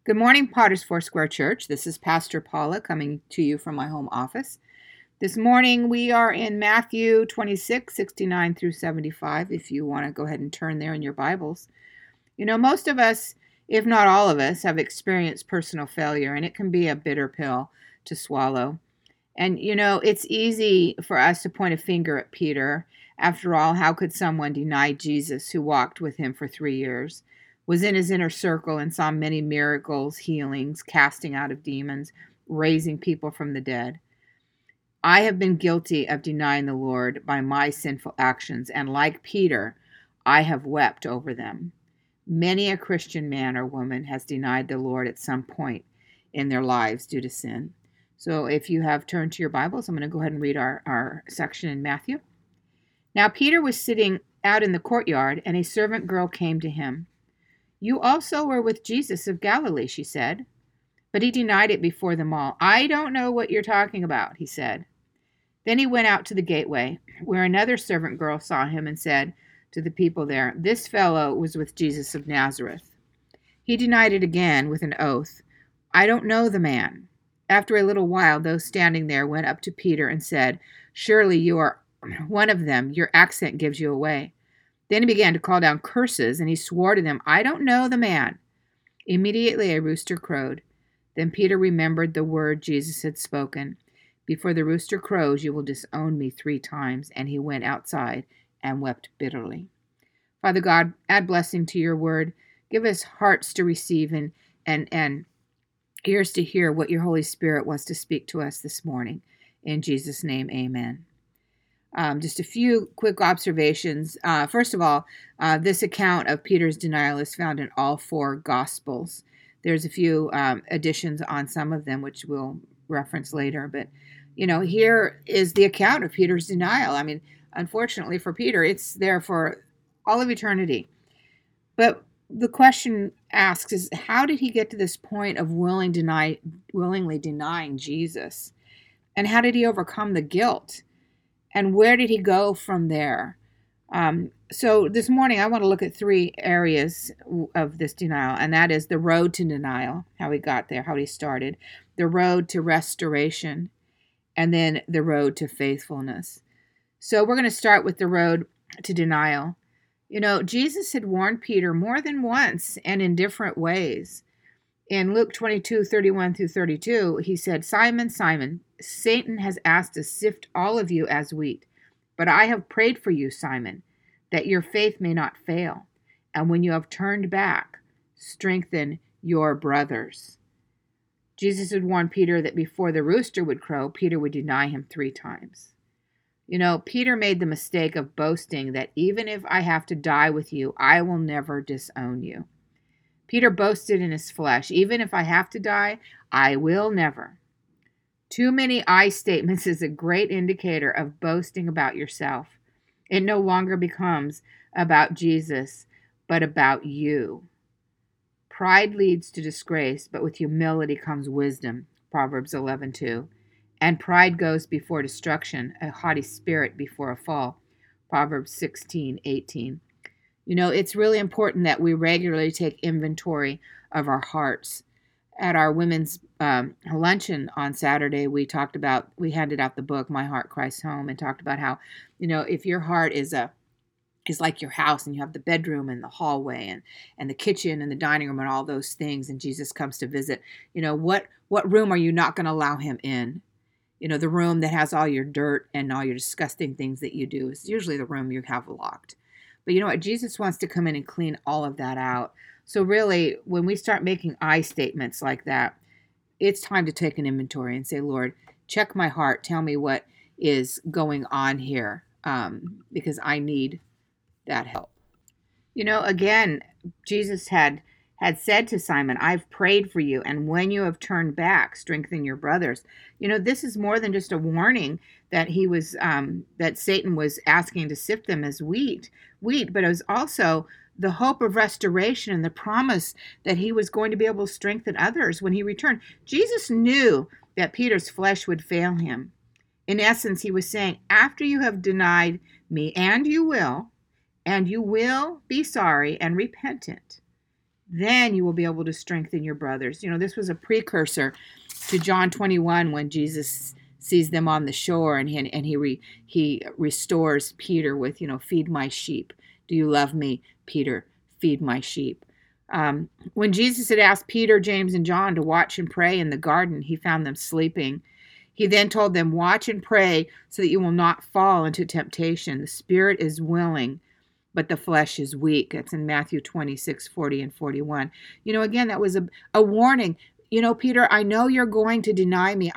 Good morning, Potter's Foursquare Church. This is Pastor Paula coming to you from my home office. This morning we are in Matthew 26, 69 through 75, if you want to go ahead and turn there in your Bibles. Most of us, if not all of us, have experienced personal failure, and it can be a bitter pill to swallow. And, it's easy for us to point a finger at Peter. After all, how could someone deny Jesus who walked with him for 3 years? Was in his inner circle and saw many miracles, healings, casting out of demons, raising people from the dead. I have been guilty of denying the Lord by my sinful actions, and like Peter, I have wept over them. Many a Christian man or woman has denied the Lord at some point in their lives due to sin. So if you have turned to your Bibles, I'm going to go ahead and read our section in Matthew. Now Peter was sitting out in the courtyard, and a servant girl came to him. "You also were with Jesus of Galilee," she said. But he denied it before them all. "I don't know what you're talking about," he said. Then he went out to the gateway, where another servant girl saw him and said to the people there, "This fellow was with Jesus of Nazareth." He denied it again with an oath. "I don't know the man." After a little while, those standing there went up to Peter and said, "Surely you are one of them. Your accent gives you away." Then he began to call down curses, and he swore to them, "I don't know the man." Immediately a rooster crowed. Then Peter remembered the word Jesus had spoken, "Before the rooster crows, you will disown me 3 times." And he went outside and wept bitterly. Father God, add blessing to your word. Give us hearts to receive and ears to hear what your Holy Spirit wants to speak to us this morning. In Jesus' name, amen. Just a few quick observations. First of all, this account of Peter's denial is found in all 4 Gospels. There's a few additions on some of them, which we'll reference later. But, here is the account of Peter's denial. I mean, unfortunately for Peter, it's there for all of eternity. But the question asks is, how did he get to this point of willingly denying Jesus? And how did he overcome the guilt? And where did he go from there? So this morning, I want to look at 3 areas of this denial, and that is the road to denial, how he got there, how he started, the road to restoration, and then the road to faithfulness. So we're going to start with the road to denial. Jesus had warned Peter more than once and in different ways. In Luke 22, 31 through 32, he said, "Simon, Simon, Satan has asked to sift all of you as wheat. But I have prayed for you, Simon, that your faith may not fail. And when you have turned back, strengthen your brothers." Jesus had warned Peter that before the rooster would crow, Peter would deny him 3 times. Peter made the mistake of boasting that even if I have to die with you, I will never disown you. Peter boasted in his flesh, "Even if I have to die, I will never." Too many I statements is a great indicator of boasting about yourself. It no longer becomes about Jesus, but about you. Pride leads to disgrace, but with humility comes wisdom, Proverbs 11:2. And pride goes before destruction, a haughty spirit before a fall, Proverbs 16:18. It's really important that we regularly take inventory of our hearts. At our women's luncheon on Saturday, we handed out the book, My Heart Christ's Home, and talked about how, if your heart is like your house, and you have the bedroom and the hallway and the kitchen and the dining room and all those things, and Jesus comes to visit, what room are you not going to allow him in? The room that has all your dirt and all your disgusting things that you do is usually the room you have locked. But you know what? Jesus wants to come in and clean all of that out. So really, when we start making I statements like that, it's time to take an inventory and say, "Lord, check my heart. Tell me what is going on here, because I need that help." Again, Jesus had said to Simon, "I've prayed for you, and when you have turned back, strengthen your brothers." This is more than just a warning that that Satan was asking to sift them as wheat, but it was also the hope of restoration and the promise that he was going to be able to strengthen others when he returned. Jesus knew that Peter's flesh would fail him. In essence, he was saying, after you have denied me, and you will be sorry and repentant, Then you will be able to strengthen your brothers. This was a precursor to John 21 when Jesus sees them on the shore, and he restores Peter with, feed my sheep. Do you love me, Peter? Feed my sheep. When Jesus had asked Peter, James, and John to watch and pray in the garden, he found them sleeping. He then told them, watch and pray so that you will not fall into temptation. The spirit is willing, but the flesh is weak. That's in Matthew 26:40 and 41. Again, that was a warning. Peter, I know you're going to deny me.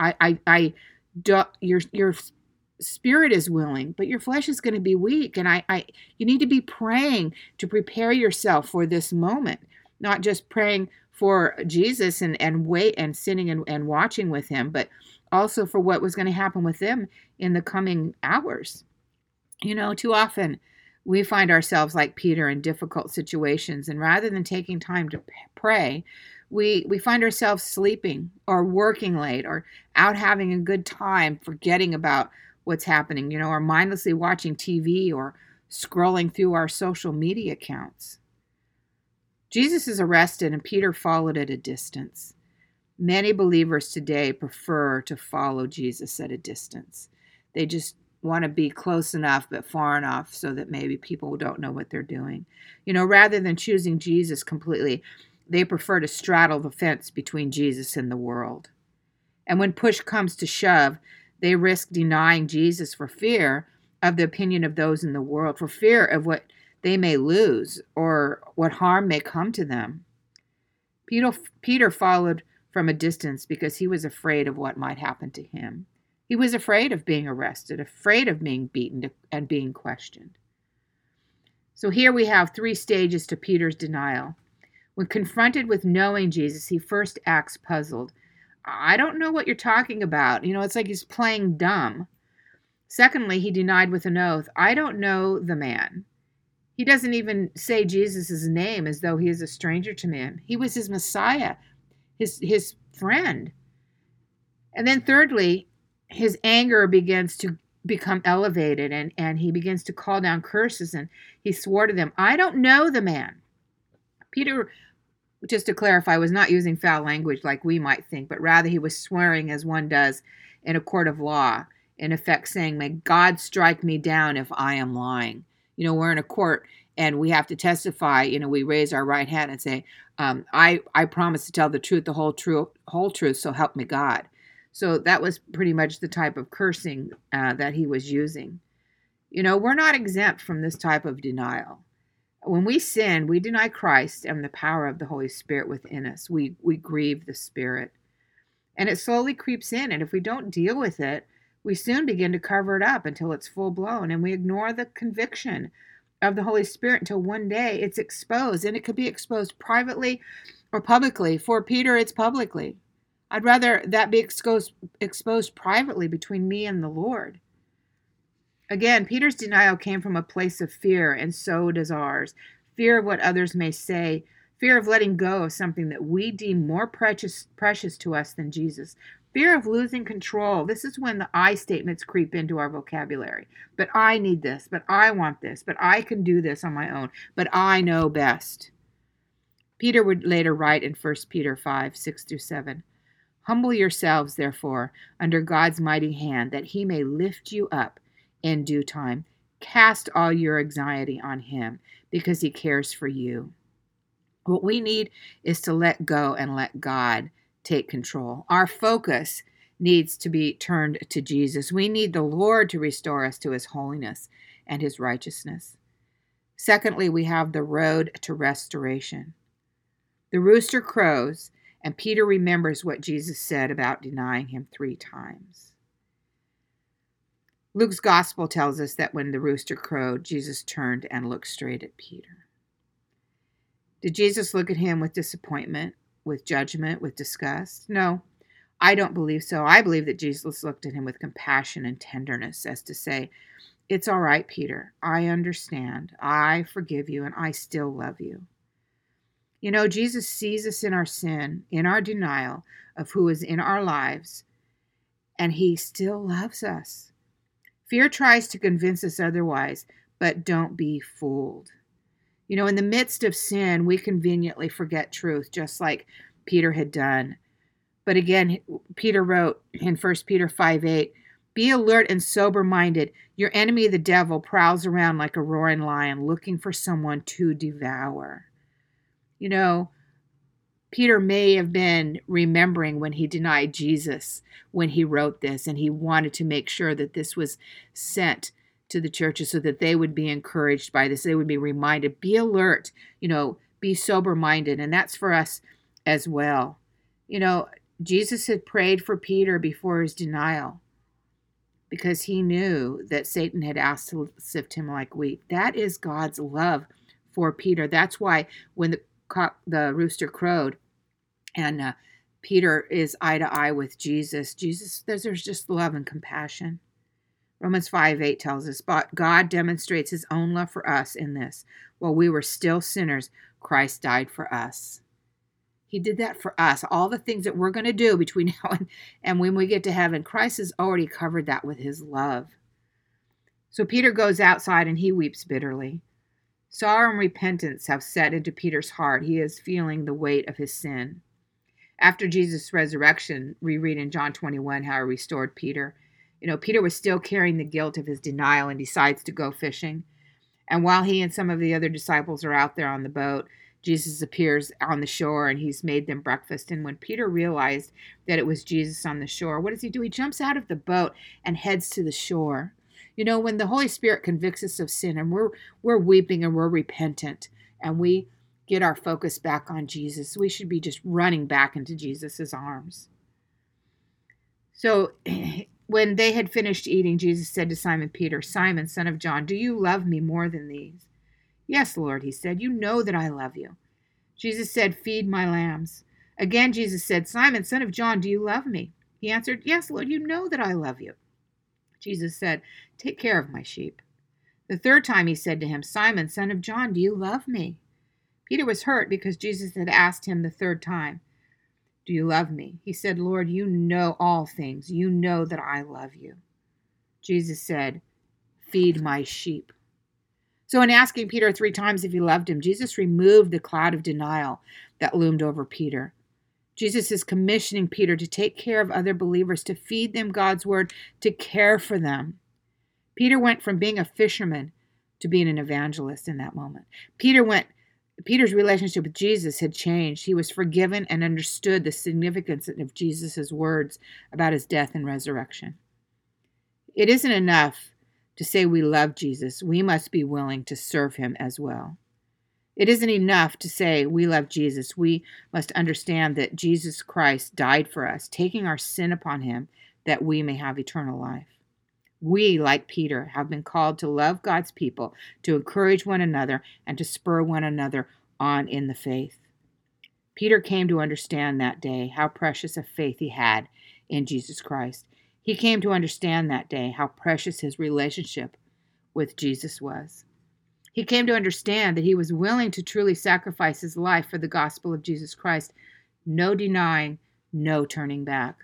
Your spirit is willing, but your flesh is going to be weak. And you need to be praying to prepare yourself for this moment, not just praying for Jesus and wait and sitting and watching with him, but also for what was going to happen with them in the coming hours. Too often we find ourselves like Peter in difficult situations, and rather than taking time to pray, we find ourselves sleeping or working late or out having a good time, forgetting about what's happening, or mindlessly watching TV or scrolling through our social media accounts. Jesus is arrested and Peter followed at a distance. Many believers today prefer to follow Jesus at a distance. They just want to be close enough but far enough so that maybe people don't know what they're doing. Rather than choosing Jesus completely, they prefer to straddle the fence between Jesus and the world. And when push comes to shove, they risk denying Jesus for fear of the opinion of those in the world, for fear of what they may lose or what harm may come to them. Peter followed from a distance because he was afraid of what might happen to him. He was afraid of being arrested, afraid of being beaten and being questioned. So here we have 3 stages to Peter's denial. When confronted with knowing Jesus, he first acts puzzled. I don't know what you're talking about. It's like he's playing dumb. Secondly, he denied with an oath, I don't know the man. He doesn't even say Jesus' name as though he is a stranger to him. He was his Messiah, his friend. And then thirdly, his anger begins to become elevated, and he begins to call down curses, and he swore to them, I don't know the man. Peter, just to clarify, was not using foul language like we might think, but rather he was swearing as one does in a court of law, in effect saying, may God strike me down if I am lying. We're in a court and we have to testify. We raise our right hand and say, I promise to tell the truth, the whole truth, so help me God. So that was pretty much the type of cursing that he was using. We're not exempt from this type of denial. When we sin, we deny Christ and the power of the Holy Spirit within us. We grieve the Spirit. And it slowly creeps in, and if we don't deal with it, we soon begin to cover it up until it's full blown, and we ignore the conviction of the Holy Spirit until one day it's exposed, and it could be exposed privately or publicly. For Peter, it's publicly. I'd rather that be exposed privately between me and the Lord. Again, Peter's denial came from a place of fear, and so does ours. Fear of what others may say, fear of letting go of something that we deem more precious to us than Jesus. Fear of losing control. This is when the I statements creep into our vocabulary. But I need this, but I want this, but I can do this on my own, but I know best. Peter would later write in 1 Peter 5:6-7, humble yourselves, therefore, under God's mighty hand, that he may lift you up in due time. Cast all your anxiety on him, because he cares for you. What we need is to let go and let God take control. Our focus needs to be turned to Jesus. We need the Lord to restore us to his holiness and his righteousness. Secondly, we have the road to restoration. The rooster crows, and Peter remembers what Jesus said about denying him 3 times. Luke's gospel tells us that when the rooster crowed, Jesus turned and looked straight at Peter. Did Jesus look at him with disappointment, with judgment, with disgust? No, I don't believe so. I believe that Jesus looked at him with compassion and tenderness, as to say, it's all right, Peter. I understand. I forgive you, and I still love you. Jesus sees us in our sin, in our denial of who is in our lives, and he still loves us. Fear tries to convince us otherwise, but don't be fooled. In the midst of sin, we conveniently forget truth, just like Peter had done. But again, Peter wrote in 1 Peter 5:8, be alert and sober-minded. Your enemy, the devil, prowls around like a roaring lion looking for someone to devour. Peter may have been remembering when he denied Jesus when he wrote this, and he wanted to make sure that this was sent to the churches so that they would be encouraged by this. They would be reminded, be alert, be sober-minded. And that's for us as well. Jesus had prayed for Peter before his denial because he knew that Satan had asked to sift him like wheat. That is God's love for Peter. That's why when the rooster crowed and Peter is eye to eye with Jesus, there's just love and compassion. Romans 5:8 tells us, but God demonstrates his own love for us in this. While we were still sinners, Christ died for us. He did that for us. All the things that we're going to do between now and when we get to heaven, Christ has already covered that with his love. So Peter goes outside and he weeps bitterly. Sorrow and repentance have set into Peter's heart. He is feeling the weight of his sin. After Jesus' resurrection, we read in John 21 how he restored Peter. Peter was still carrying the guilt of his denial and decides to go fishing. And while he and some of the other disciples are out there on the boat, Jesus appears on the shore and he's made them breakfast. And when Peter realized that it was Jesus on the shore, what does he do? He jumps out of the boat and heads to the shore. When the Holy Spirit convicts us of sin and we're weeping and we're repentant and we get our focus back on Jesus, we should be just running back into Jesus's arms. So when they had finished eating, Jesus said to Simon Peter, Simon, son of John, do you love me more than these? Yes, Lord, he said, you know that I love you. Jesus said, feed my lambs. Again, Jesus said, Simon, son of John, do you love me? He answered, yes, Lord, you know that I love you. Jesus said, take care of my sheep. The third time he said to him, Simon, son of John, do you love me? Peter was hurt because Jesus had asked him the third time, do you love me? He said, Lord, you know all things. You know that I love you. Jesus said, feed my sheep. So in asking Peter 3 times if he loved him, Jesus removed the cloud of denial that loomed over Peter. Jesus is commissioning Peter to take care of other believers, to feed them God's word, to care for them. Peter went from being a fisherman to being an evangelist in that moment. Peter's relationship with Jesus had changed. He was forgiven and understood the significance of Jesus' words about his death and resurrection. It isn't enough to say we love Jesus. We must be willing to serve him as well. It isn't enough to say we love Jesus. We must understand that Jesus Christ died for us, taking our sin upon him that we may have eternal life. We, like Peter, have been called to love God's people, to encourage one another, and to spur one another on in the faith. Peter came to understand that day how precious a faith he had in Jesus Christ. He came to understand that day how precious his relationship with Jesus was. He came to understand that he was willing to truly sacrifice his life for the gospel of Jesus Christ. No denying, no turning back.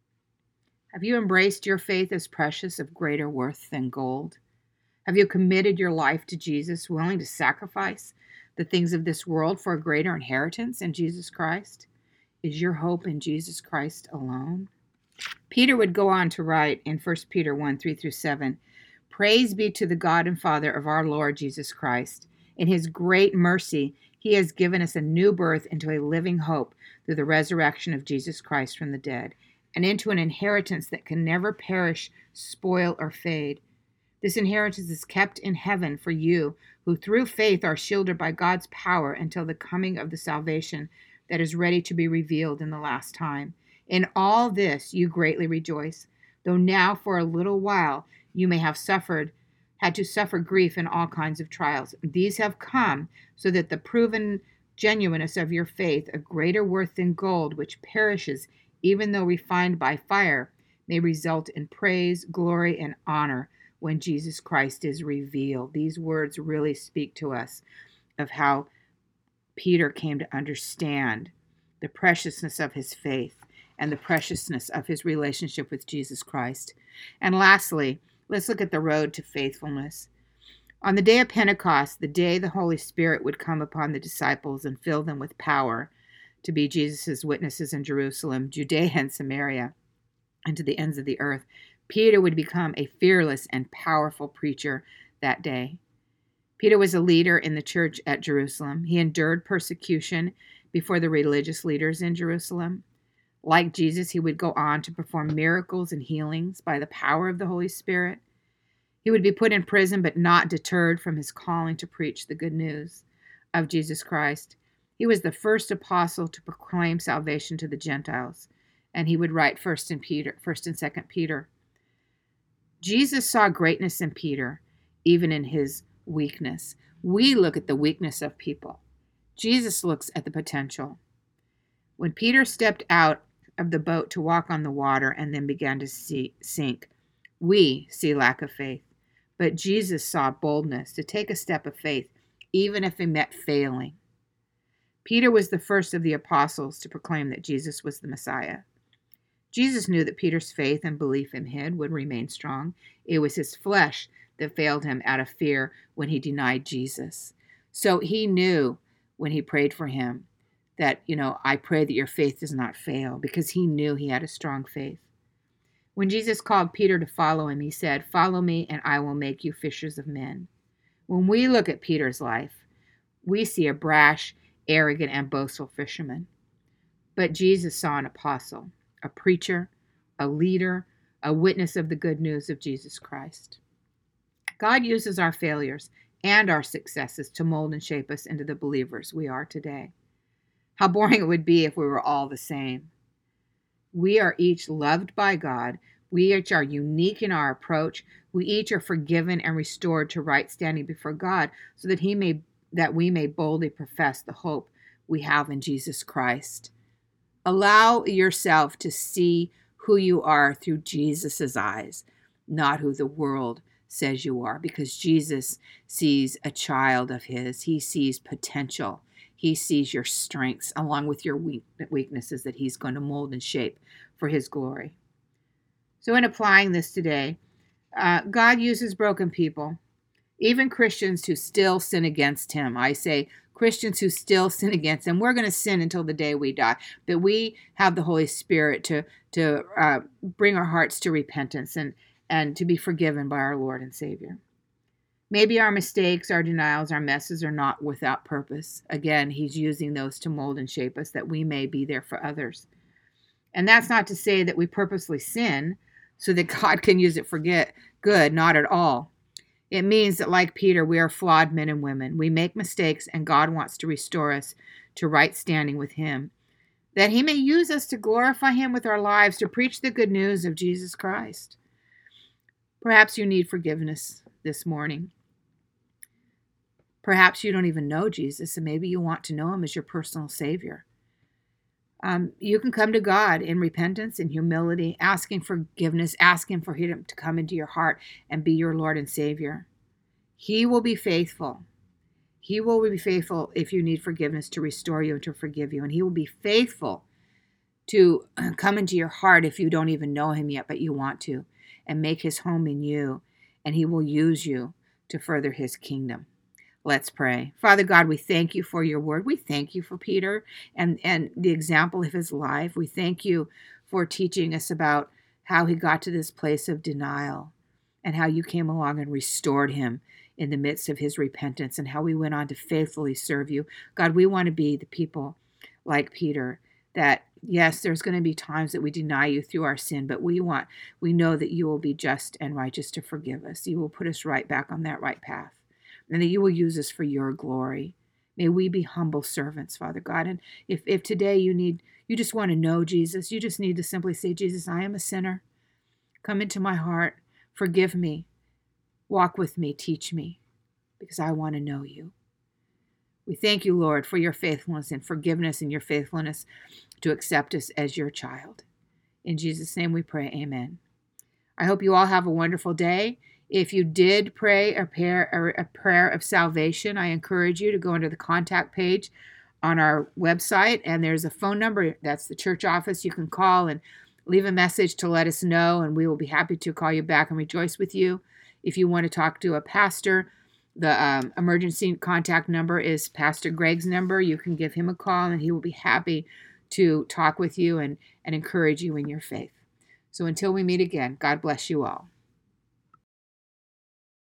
Have you embraced your faith as precious, of greater worth than gold? Have you committed your life to Jesus, willing to sacrifice the things of this world for a greater inheritance in Jesus Christ? Is your hope in Jesus Christ alone? Peter would go on to write in 1 Peter 1:3-7, Praise be to the God and Father of our Lord Jesus Christ. In his great mercy, he has given us a new birth into a living hope through the resurrection of Jesus Christ from the dead, and into an inheritance that can never perish, spoil, or fade. This inheritance is kept in heaven for you, who through faith are shielded by God's power until the coming of the salvation that is ready to be revealed in the last time. In all this you greatly rejoice, though now for a little while you may have had to suffer grief in all kinds of trials. These have come so that the proven genuineness of your faith, of greater worth than gold, which perishes even though refined by fire, may result in praise, glory, and honor when Jesus Christ is revealed. These words really speak to us of how Peter came to understand the preciousness of his faith and the preciousness of his relationship with Jesus Christ. And lastly, let's look at the road to faithfulness. On the day of Pentecost, the day the Holy Spirit would come upon the disciples and fill them with power to be Jesus' witnesses in Jerusalem, Judea, and Samaria, and to the ends of the earth, Peter would become a fearless and powerful preacher that day. Peter was a leader in the church at Jerusalem. He endured persecution before the religious leaders in Jerusalem. Like Jesus, he would go on to perform miracles and healings by the power of the Holy Spirit. He would be put in prison, but not deterred from his calling to preach the good news of Jesus Christ. He was the first apostle to proclaim salvation to the Gentiles, and he would write 1st and 2nd Peter. Jesus saw greatness in Peter, even in his weakness. We look at the weakness of people. Jesus looks at the potential. When Peter stepped out of the boat to walk on the water and then began to sink, we see lack of faith. But Jesus saw boldness to take a step of faith, even if it meant failing. Peter was the first of the apostles to proclaim that Jesus was the Messiah. Jesus knew that Peter's faith and belief in him would remain strong. It was his flesh that failed him out of fear when he denied Jesus. So he knew when he prayed for him that, I pray that your faith does not fail, because he knew he had a strong faith. When Jesus called Peter to follow him, he said, "Follow me and I will make you fishers of men." When we look at Peter's life, we see a brash, arrogant, and boastful fisherman. But Jesus saw an apostle, a preacher, a leader, a witness of the good news of Jesus Christ. God uses our failures and our successes to mold and shape us into the believers we are today. How boring it would be if we were all the same. We are each loved by God. We each are unique in our approach. We each are forgiven and restored to right standing before God, so that we may boldly profess the hope we have in Jesus Christ. Allow yourself to see who you are through Jesus' eyes, not who the world says you are, because Jesus sees a child of his. He sees potential. He sees your strengths along with your weaknesses that he's going to mold and shape for his glory. So in applying this today, God uses broken people, even Christians who still sin against him. I say Christians who still sin against him. We're going to sin until the day we die, but we have the Holy Spirit to bring our hearts to repentance and to be forgiven by our Lord and Savior. Maybe our mistakes, our denials, our messes are not without purpose. Again, he's using those to mold and shape us that we may be there for others. And that's not to say that we purposely sin so that God can use it for good, not at all. It means that, like Peter, we are flawed men and women. We make mistakes, and God wants to restore us to right standing with him, that he may use us to glorify him with our lives, to preach the good news of Jesus Christ. Perhaps you need forgiveness this morning. Perhaps you don't even know Jesus, and maybe you want to know him as your personal Savior. You can come to God in repentance and humility, asking forgiveness, asking for him to come into your heart and be your Lord and Savior. He will be faithful. He will be faithful if you need forgiveness to restore you and to forgive you. And he will be faithful to come into your heart if you don't even know him yet, but you want to, and make his home in you. And he will use you to further his kingdom. Let's pray. Father God, we thank you for your word. We thank you for Peter and the example of his life. We thank you for teaching us about how he got to this place of denial and how you came along and restored him in the midst of his repentance and how we went on to faithfully serve you. God, we want to be the people like Peter that, yes, there's going to be times that we deny you through our sin, but we know that you will be just and righteous to forgive us. You will put us right back on that right path, and that you will use us for your glory. May we be humble servants, Father God. And if today you just want to know Jesus, you just need to simply say, Jesus, I am a sinner. Come into my heart. Forgive me. Walk with me. Teach me, because I want to know you. We thank you, Lord, for your faithfulness and forgiveness and your faithfulness to accept us as your child. In Jesus' name we pray, amen. I hope you all have a wonderful day. If you did pray a prayer of salvation, I encourage you to go into the contact page on our website, and there's a phone number. That's the church office. You can call and leave a message to let us know, and we will be happy to call you back and rejoice with you. If you want to talk to a pastor, The emergency contact number is Pastor Greg's number. You can give him a call, and he will be happy to talk with you and encourage you in your faith. So until we meet again, God bless you all.